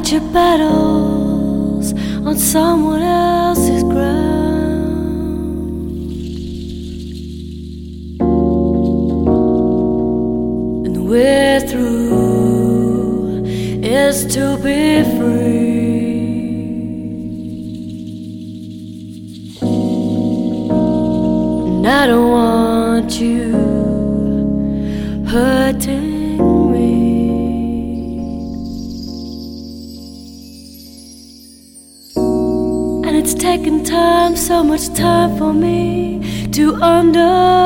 fight your battles on someone else's ground. And we're through is to be free. And I don't want you hurting me. And it's taken time, so much time for me to understand